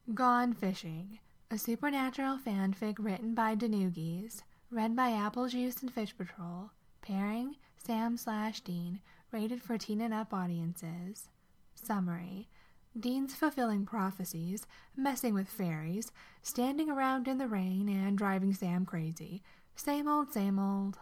Gone Fishing, a supernatural fanfic written by Danoogies, read by Apple Juice and Fish Patrol, pairing Sam/Dean, rated for teen and up audiences. Summary: Dean's fulfilling prophecies, messing with fairies, standing around in the rain, and driving Sam crazy. Same old, same old.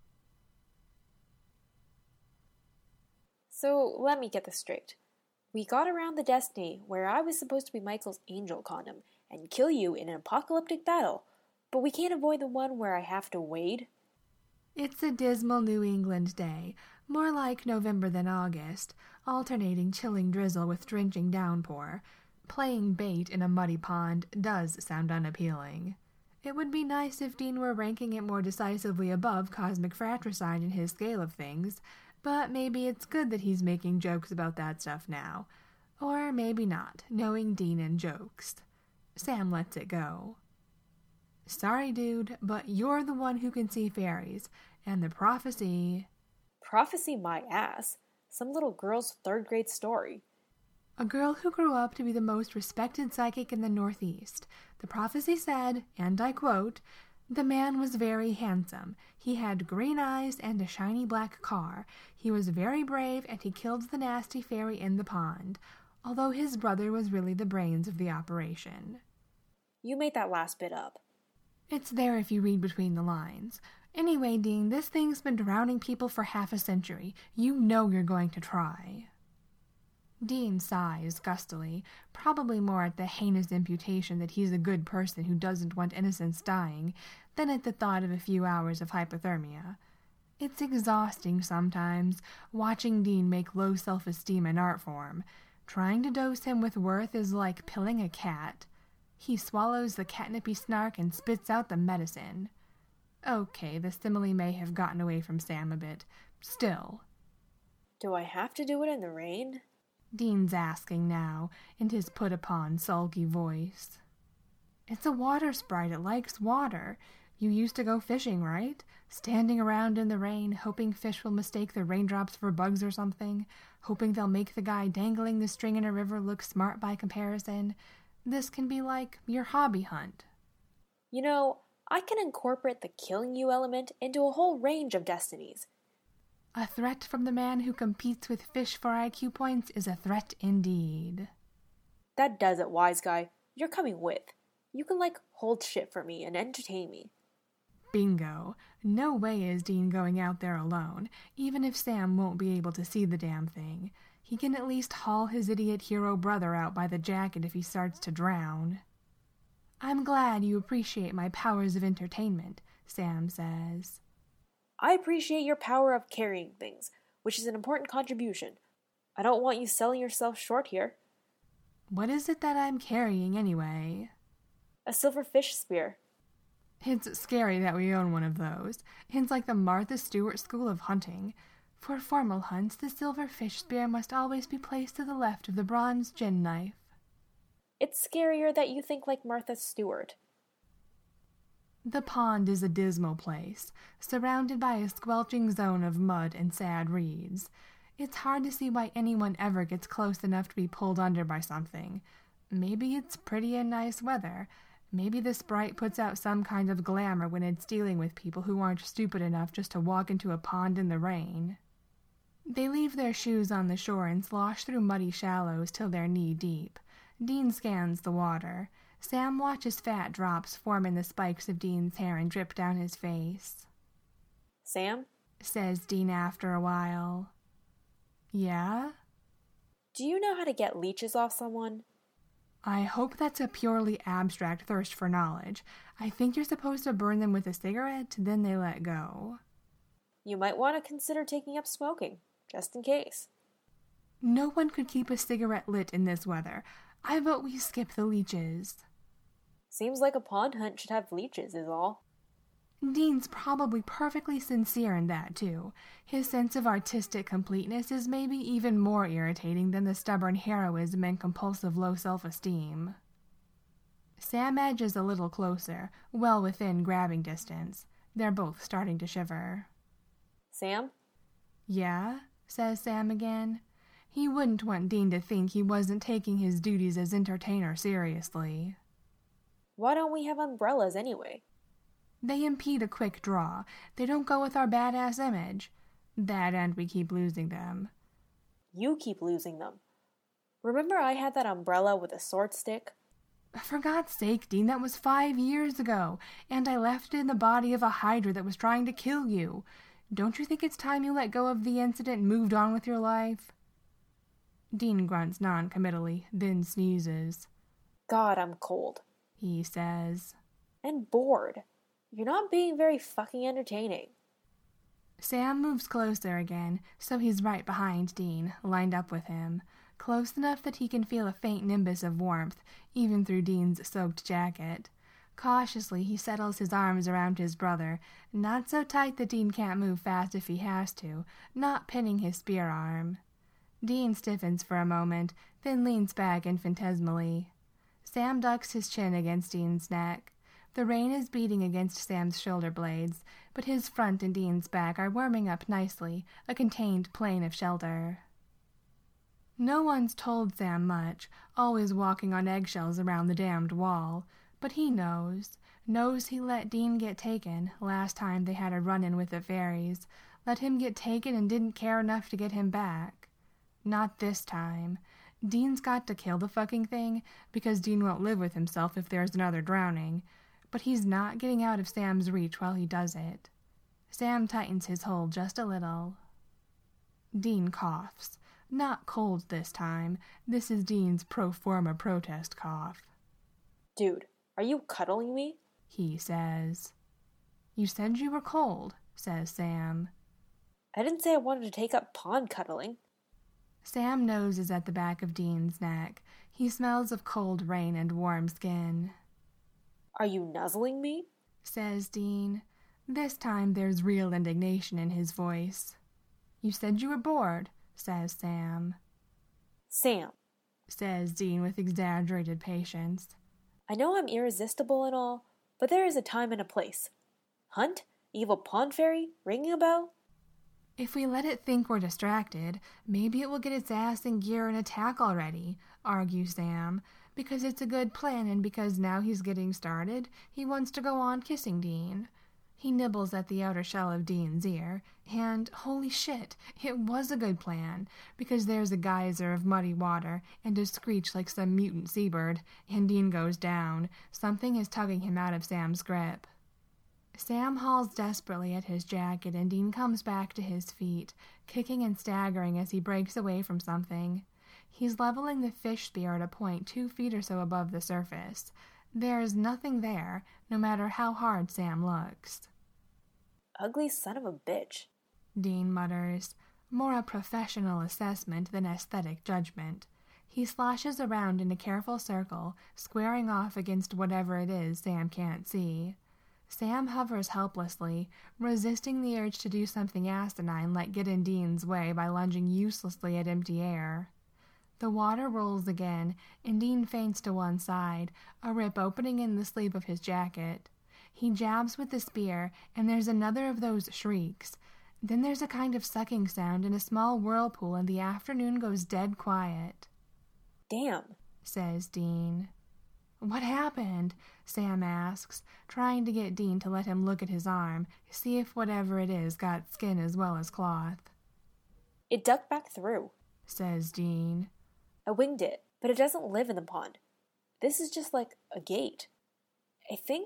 So let me get this straight. We got around the destiny where I was supposed to be Michael's angel condom and kill you in an apocalyptic battle, but we can't avoid the one where I have to wade? It's a dismal New England day, more like November than August, alternating chilling drizzle with drenching downpour. Playing bait in a muddy pond does sound unappealing. It would be nice if Dean were ranking it more decisively above cosmic fratricide in his scale of things, but maybe it's good that he's making jokes about that stuff now. Or maybe not, knowing Dean and jokes. Sam lets it go. Sorry, dude, but you're the one who can see fairies, and the prophecy... Prophecy my ass. Some little girl's third-grade story. A girl who grew up to be the most respected psychic in the Northeast. The prophecy said, and I quote, "The man was very handsome. He had green eyes and a shiny black car. He was very brave, and he killed the nasty fairy in the pond, although his brother was really the brains of the operation." You made that last bit up. It's there if you read between the lines. Anyway, Dean, this thing's been drowning people for half a century. You know you're going to try. Dean sighs gustily, probably more at the heinous imputation that he's a good person who doesn't want innocents dying than at the thought of a few hours of hypothermia. It's exhausting sometimes, watching Dean make low self-esteem an art form. Trying to dose him with worth is like pilling a cat. He swallows the catnipy snark and spits out the medicine. Okay, the simile may have gotten away from Sam a bit. Still. Do I have to do it in the rain? Dean's asking now, in his put-upon, sulky voice. It's a water sprite. It likes water. You used to go fishing, right? Standing around in the rain, hoping fish will mistake the raindrops for bugs or something, hoping they'll make the guy dangling the string in a river look smart by comparison. This can be like your hobby hunt. You know, I can incorporate the killing you element into a whole range of destinies. A threat from the man who competes with fish for IQ points is a threat indeed. That does it, wise guy. You're coming with. You can, hold shit for me and entertain me. Bingo. No way is Dean going out there alone, even if Sam won't be able to see the damn thing. He can at least haul his idiot hero brother out by the jacket if he starts to drown. I'm glad you appreciate my powers of entertainment, Sam says. I appreciate your power of carrying things, which is an important contribution. I don't want you selling yourself short here. What is it that I'm carrying anyway? A silver fish spear. It's scary that we own one of those. It's like the Martha Stewart School of Hunting. For formal hunts, the silver fish spear must always be placed to the left of the bronze gin knife. It's scarier that you think like Martha Stewart. The pond is a dismal place, surrounded by a squelching zone of mud and sad reeds. It's hard to see why anyone ever gets close enough to be pulled under by something. Maybe it's pretty and nice weather. Maybe the sprite puts out some kind of glamour when it's dealing with people who aren't stupid enough just to walk into a pond in the rain. They leave their shoes on the shore and slosh through muddy shallows till they're knee-deep. Dean scans the water. Sam watches fat drops form in the spikes of Dean's hair and drip down his face. Sam? Says Dean after a while. Yeah? Do you know how to get leeches off someone? I hope that's a purely abstract thirst for knowledge. I think you're supposed to burn them with a cigarette, then they let go. You might want to consider taking up smoking, just in case. No one could keep a cigarette lit in this weather. I vote we skip the leeches. Seems like a pond hunt should have leeches, is all. Dean's probably perfectly sincere in that, too. His sense of artistic completeness is maybe even more irritating than the stubborn heroism and compulsive low self-esteem. Sam edges a little closer, well within grabbing distance. They're both starting to shiver. Sam? Yeah? Says Sam again. He wouldn't want Dean to think he wasn't taking his duties as entertainer seriously. Why don't we have umbrellas anyway? They impede a quick draw. They don't go with our badass image. That and we keep losing them. You keep losing them. Remember I had that umbrella with a sword stick? For God's sake, Dean, that was 5 years ago, and I left it in the body of a hydra that was trying to kill you. Don't you think it's time you let go of the incident and moved on with your life? Dean grunts non-committally, then sneezes. God, I'm cold, he says. And bored. You're not being very fucking entertaining. Sam moves closer again, so he's right behind Dean, lined up with him, close enough that he can feel a faint nimbus of warmth, even through Dean's soaked jacket. Cautiously, he settles his arms around his brother, not so tight that Dean can't move fast if he has to, not pinning his spear arm. Dean stiffens for a moment, then leans back infinitesimally. Sam ducks his chin against Dean's neck. The rain is beating against Sam's shoulder blades, but his front and Dean's back are warming up nicely, a contained plane of shelter. No one's told Sam much, always walking on eggshells around the damned wall, but he knows he let Dean get taken last time they had a run-in with the fairies, let him get taken and didn't care enough to get him back. Not this time. Dean's got to kill the fucking thing, because Dean won't live with himself if there's another drowning, but he's not getting out of Sam's reach while he does it. Sam tightens his hold just a little. Dean coughs. Not cold this time. This is Dean's pro forma protest cough. Dude, are you cuddling me? He says. You said you were cold, says Sam. I didn't say I wanted to take up pond cuddling. Sam noses at the back of Dean's neck. He smells of cold rain and warm skin. Are you nuzzling me? Says Dean. This time there's real indignation in his voice. You said you were bored, says Sam. Sam, says Dean with exaggerated patience. I know I'm irresistible and all, but there is a time and a place. Hunt? Evil pond fairy? Ringing a bell? If we let it think we're distracted, maybe it will get its ass in gear and attack already, argues Sam, because it's a good plan and because now he's getting started, he wants to go on kissing Dean. He nibbles at the outer shell of Dean's ear, and, holy shit, it was a good plan, because there's a geyser of muddy water and a screech like some mutant seabird, and Dean goes down. Something is tugging him out of Sam's grip. Sam hauls desperately at his jacket, and Dean comes back to his feet, kicking and staggering as he breaks away from something. He's leveling the fish spear at a point 2 feet or so above the surface. There's nothing there, no matter how hard Sam looks. Ugly son of a bitch, Dean mutters, more a professional assessment than aesthetic judgment. He slashes around in a careful circle, squaring off against whatever it is Sam can't see. Sam hovers helplessly, resisting the urge to do something asinine like get in Dean's way by lunging uselessly at empty air. The water rolls again, and Dean faints to one side, a rip opening in the sleeve of his jacket. He jabs with the spear, and there's another of those shrieks. Then there's a kind of sucking sound in a small whirlpool, and the afternoon goes dead quiet. Damn, says Dean. What happened? Sam asks, trying to get Dean to let him look at his arm, see if whatever it is got skin as well as cloth. It ducked back through, says Dean. I winged it, but it doesn't live in the pond. This is just like a gate. I think...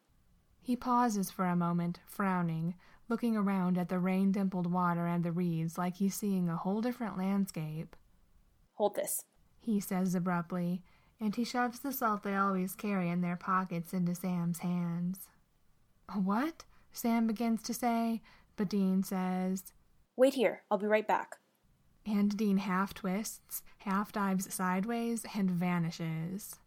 He pauses for a moment, frowning, looking around at the rain-dimpled water and the reeds like he's seeing a whole different landscape. Hold this, he says abruptly, and he shoves the salt they always carry in their pockets into Sam's hands. What? Sam begins to say, but Dean says, Wait here, I'll be right back. And Dean half twists, half dives sideways, and vanishes.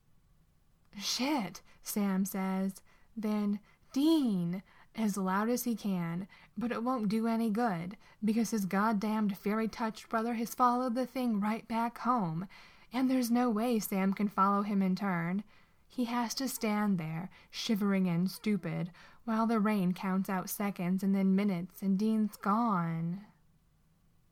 Shit, Sam says. Then, Dean, as loud as he can, but it won't do any good, because his goddamned fairy-touched brother has followed the thing right back home, and there's no way Sam can follow him in turn. He has to stand there, shivering and stupid, while the rain counts out seconds and then minutes, and Dean's gone.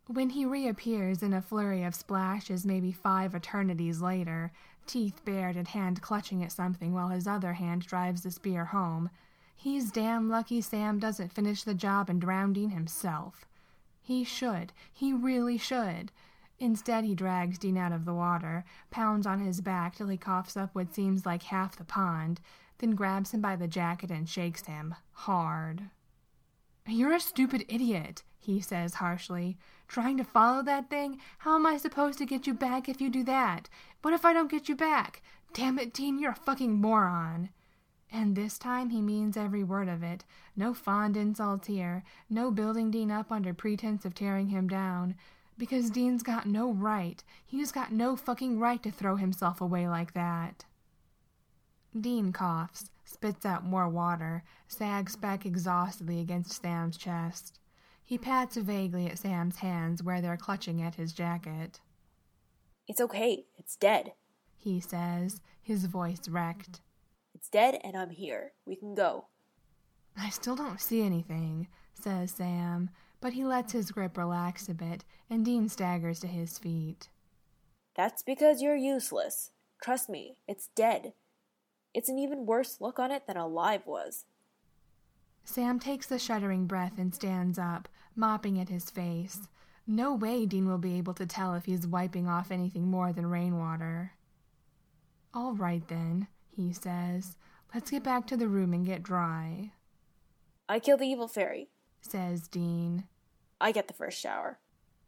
When he reappears in a flurry of splashes maybe 5 eternities later, teeth bared and hand clutching at something while his other hand drives the spear home, he's damn lucky Sam doesn't finish the job and drown Dean himself. He should. He really should. Instead, he drags Dean out of the water, pounds on his back till he coughs up what seems like half the pond, then grabs him by the jacket and shakes him hard. "You're a stupid idiot," he says harshly. "Trying to follow that thing? How am I supposed to get you back if you do that? What if I don't get you back? Damn it, Dean, you're a fucking moron." And this time he means every word of it. No fond insults here. No building Dean up under pretense of tearing him down. Because Dean's got no right. He's got no fucking right to throw himself away like that. Dean coughs, spits out more water, sags back exhaustedly against Sam's chest. He pats vaguely at Sam's hands where they're clutching at his jacket. "It's okay. It's dead," he says, his voice wrecked. "It's dead and I'm here. We can go." "I still don't see anything," says Sam, but he lets his grip relax a bit, and Dean staggers to his feet. "That's because you're useless. Trust me, it's dead. It's an even worse look on it than alive was." Sam takes a shuddering breath and stands up, mopping at his face. No way Dean will be able to tell if he's wiping off anything more than rainwater. "All right then," he says. "Let's get back to the room and get dry." "I killed the evil fairy," says Dean. "I get the first shower."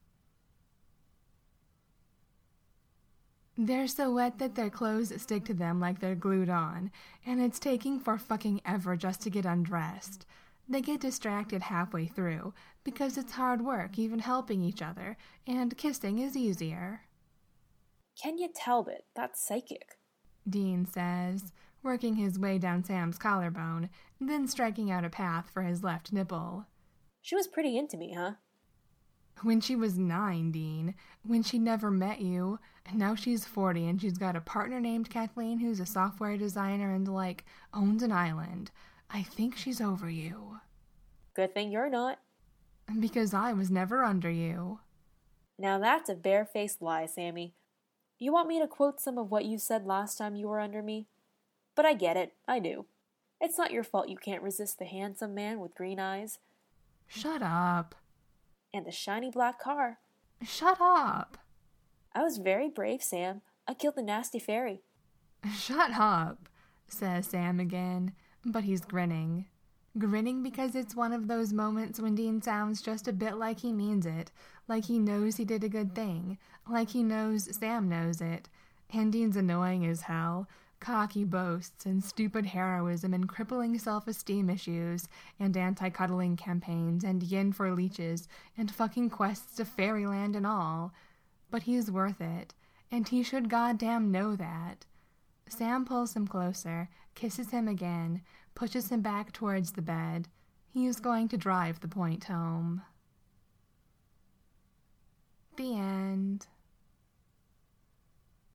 They're so wet that their clothes stick to them like they're glued on, and it's taking for fucking ever just to get undressed. They get distracted halfway through, because it's hard work even helping each other, and kissing is easier. "Kenya Talbot, that's psychic," Dean says, working his way down Sam's collarbone, then striking out a path for his left nipple. "She was pretty into me, huh?" "When she was 9, Dean. When she never met you. And now she's 40 and she's got a partner named Kathleen who's a software designer and, owns an island. I think she's over you." "Good thing you're not." "Because I was never under you." "Now that's a bare-faced lie, Sammy. You want me to quote some of what you said last time you were under me? But I get it, I do. It's not your fault you can't resist the handsome man with green eyes. Shut up. And the shiny black car. Shut up. I was very brave, Sam. I killed the nasty fairy." "Shut up," says Sam again, but he's grinning. Grinning because it's one of those moments when Dean sounds just a bit like he means it, like he knows he did a good thing, like he knows Sam knows it. And Dean's annoying as hell. Cocky boasts and stupid heroism and crippling self-esteem issues and anti-cuddling campaigns and yin for leeches and fucking quests to fairyland and all. But he's worth it, and he should goddamn know that. Sam pulls him closer, kisses him again, pushes him back towards the bed. He's going to drive the point home. The end.